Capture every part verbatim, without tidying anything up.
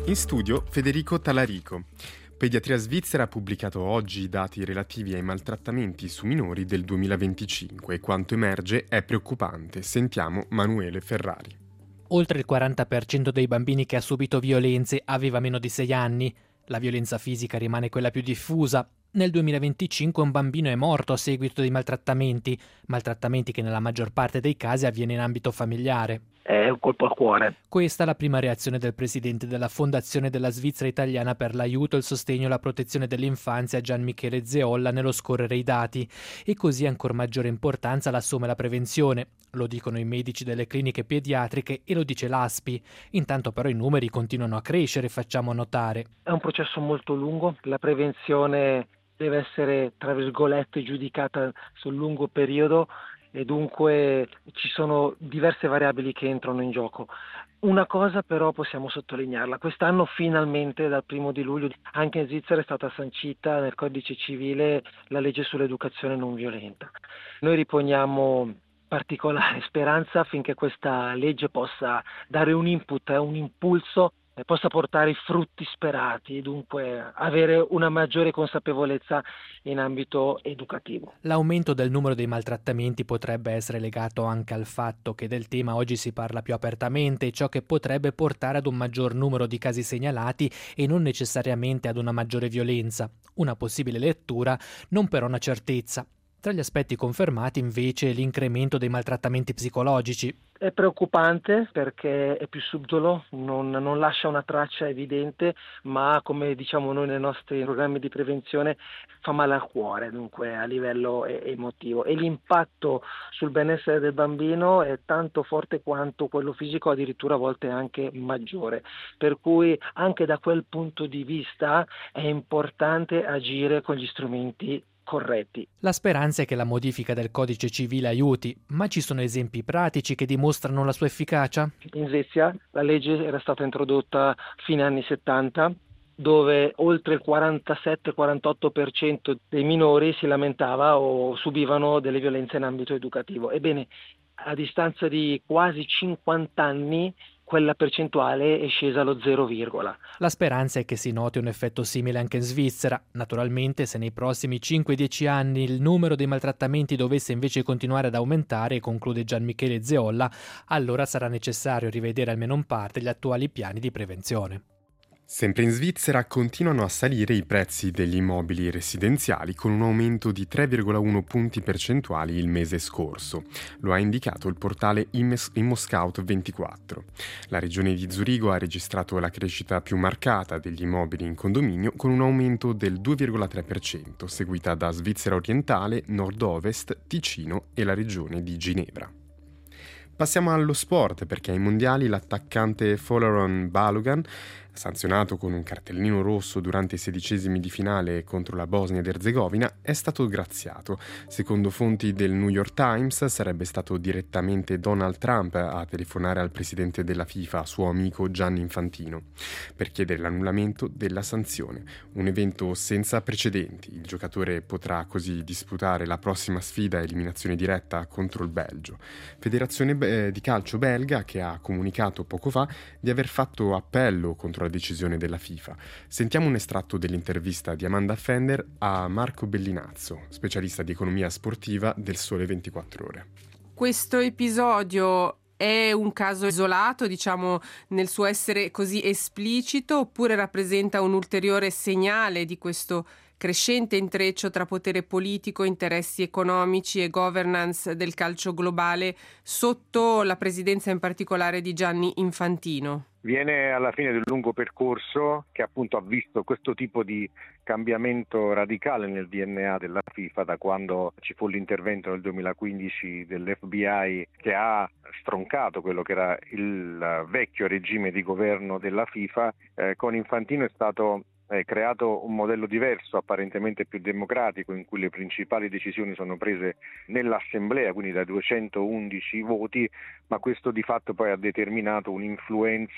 In studio Federico Talarico. Pediatria Svizzera ha pubblicato oggi i dati relativi ai maltrattamenti su minori del duemilaventicinque e quanto emerge è preoccupante. Sentiamo Manuele Ferrari. Oltre il quaranta per cento dei bambini che ha subito violenze aveva meno di sei anni. La violenza fisica rimane quella più diffusa. Nel duemilaventicinque un bambino è morto a seguito di maltrattamenti, maltrattamenti che nella maggior parte dei casi avviene in ambito familiare. È un colpo al cuore. Questa è la prima reazione del presidente della Fondazione della Svizzera Italiana per l'aiuto, il sostegno e la protezione dell'infanzia, Gian Michele Zeolla, nello scorrere i dati. E così ancor maggiore importanza l'assume la prevenzione. Lo dicono i medici delle cliniche pediatriche e lo dice l'A S P I. Intanto però i numeri continuano a crescere, facciamo notare. È un processo molto lungo, la prevenzione deve essere, tra virgolette, giudicata sul lungo periodo e dunque ci sono diverse variabili che entrano in gioco. Una cosa però possiamo sottolinearla: quest'anno finalmente dal primo di luglio anche in Svizzera è stata sancita nel codice civile la legge sull'educazione non violenta. Noi riponiamo particolare speranza affinché questa legge possa dare un input, un impulso, possa portare i frutti sperati, dunque avere una maggiore consapevolezza in ambito educativo. L'aumento del numero dei maltrattamenti potrebbe essere legato anche al fatto che del tema oggi si parla più apertamente, ciò che potrebbe portare ad un maggior numero di casi segnalati e non necessariamente ad una maggiore violenza. Una possibile lettura, non però una certezza. Tra gli aspetti confermati invece è l'incremento dei maltrattamenti psicologici. È preoccupante perché è più subdolo, non, non lascia una traccia evidente, ma come diciamo noi nei nostri programmi di prevenzione fa male al cuore, dunque a livello emotivo. E l'impatto sul benessere del bambino è tanto forte quanto quello fisico, addirittura a volte anche maggiore. Per cui anche da quel punto di vista è importante agire con gli strumenti corretti. La speranza è che la modifica del codice civile aiuti, ma ci sono esempi pratici che dimostrano la sua efficacia? In Svezia la legge era stata introdotta fine anni settanta, dove oltre il quarantasette quarantotto per cento dei minori si lamentava o subivano delle violenze in ambito educativo. Ebbene, a distanza di quasi cinquanta anni quella percentuale è scesa allo zero, virgola. La speranza è che si noti un effetto simile anche in Svizzera. Naturalmente, se nei prossimi cinque dieci anni il numero dei maltrattamenti dovesse invece continuare ad aumentare, conclude Gian Michele Zeolla, allora sarà necessario rivedere almeno in parte gli attuali piani di prevenzione. Sempre in Svizzera continuano a salire i prezzi degli immobili residenziali con un aumento di tre virgola uno punti percentuali il mese scorso. Lo ha indicato il portale ImmoScout ventiquattro. La regione di Zurigo ha registrato la crescita più marcata degli immobili in condominio con un aumento del due virgola tre per cento, seguita da Svizzera Orientale, Nord-Ovest, Ticino e la regione di Ginevra. Passiamo allo sport, perché ai mondiali l'attaccante Folarin Balogun, sanzionato con un cartellino rosso durante i sedicesimi di finale contro la Bosnia ed Erzegovina, è stato graziato. Secondo fonti del New York Times sarebbe stato direttamente Donald Trump a telefonare al presidente della FIFA, suo amico Gianni Infantino, per chiedere l'annullamento della sanzione. Un evento senza precedenti. Il giocatore potrà così disputare la prossima sfida a eliminazione diretta contro il Belgio. Federazione di calcio belga che ha comunicato poco fa di aver fatto appello contro la decisione della FIFA. Sentiamo un estratto dell'intervista di Amanda Fender a Marco Bellinazzo, specialista di economia sportiva del Sole ventiquattro Ore. Questo episodio è un caso isolato, diciamo, nel suo essere così esplicito, oppure rappresenta un ulteriore segnale di questo crescente intreccio tra potere politico, interessi economici e governance del calcio globale sotto la presidenza in particolare di Gianni Infantino? Viene alla fine di un lungo percorso che appunto ha visto questo tipo di cambiamento radicale nel D N A della FIFA da quando ci fu l'intervento nel duemilaquindici dell'F B I che ha stroncato quello che era il vecchio regime di governo della FIFA. Eh, con Infantino è stato eh, creato un modello diverso, apparentemente più democratico, in cui le principali decisioni sono prese nell'assemblea, quindi da duecentoundici voti, ma questo di fatto poi ha determinato un'influenza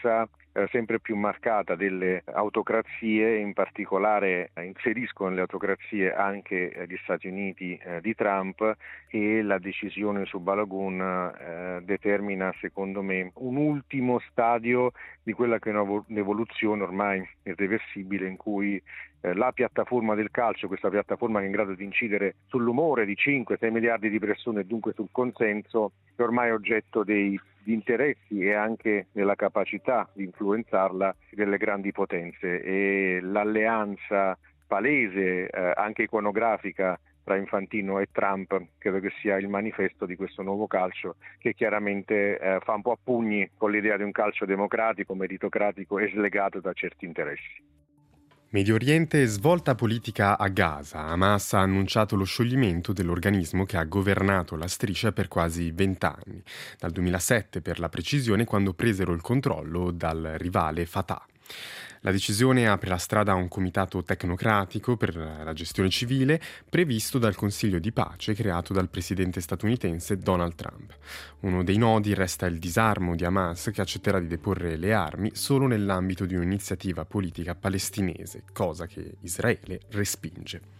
eh, sempre più marcata delle autocrazie, in particolare eh, inseriscono nelle autocrazie anche eh, gli Stati Uniti eh, di Trump, e la decisione su Balagoon eh, determina secondo me un ultimo stadio di quella che è un'evoluzione ormai irreversibile, in cui eh, la piattaforma del calcio, questa piattaforma che è in grado di incidere sull'umore di cinque sei miliardi di persone e dunque sul consenso, è ormai oggetto dei di interessi e anche della capacità di influenzarla delle grandi potenze, e l'alleanza palese, eh, anche iconografica, tra Infantino e Trump credo che sia il manifesto di questo nuovo calcio, che chiaramente eh, fa un po' a pugni con l'idea di un calcio democratico, meritocratico e slegato da certi interessi. Medio Oriente, svolta politica a Gaza. Hamas ha annunciato lo scioglimento dell'organismo che ha governato la striscia per quasi vent'anni, dal duemilasette per la precisione, quando presero il controllo dal rivale Fatah. La decisione apre la strada a un comitato tecnocratico per la gestione civile previsto dal Consiglio di pace creato dal presidente statunitense Donald Trump. Uno dei nodi resta il disarmo di Hamas, che accetterà di deporre le armi solo nell'ambito di un'iniziativa politica palestinese, cosa che Israele respinge.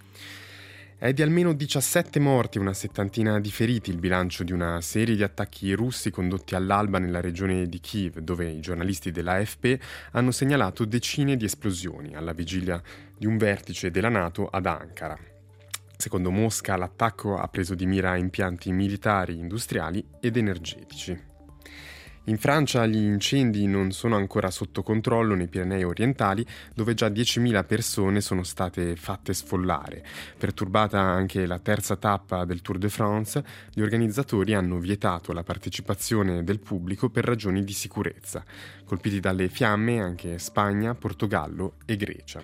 È di almeno diciassette morti e una settantina di feriti il bilancio di una serie di attacchi russi condotti all'alba nella regione di Kiev, dove i giornalisti dell'A F P hanno segnalato decine di esplosioni alla vigilia di un vertice della NATO ad Ankara. Secondo Mosca, l'attacco ha preso di mira impianti militari, industriali ed energetici. In Francia gli incendi non sono ancora sotto controllo nei Pirenei orientali, dove già diecimila persone sono state fatte sfollare. Perturbata anche la terza tappa del Tour de France, gli organizzatori hanno vietato la partecipazione del pubblico per ragioni di sicurezza. Colpiti dalle fiamme anche Spagna, Portogallo e Grecia.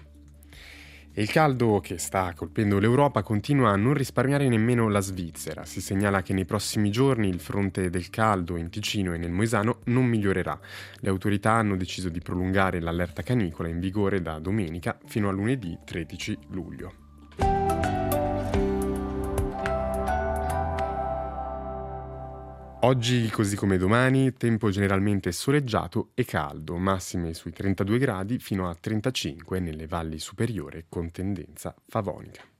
E il caldo che sta colpendo l'Europa continua a non risparmiare nemmeno la Svizzera. Si segnala che nei prossimi giorni il fronte del caldo in Ticino e nel Moesano non migliorerà. Le autorità hanno deciso di prolungare l'allerta canicola in vigore da domenica fino a lunedì tredici luglio. Oggi, così come domani, tempo generalmente soleggiato e caldo, massime sui trentadue gradi fino a trentacinque nelle valli superiori con tendenza favonica.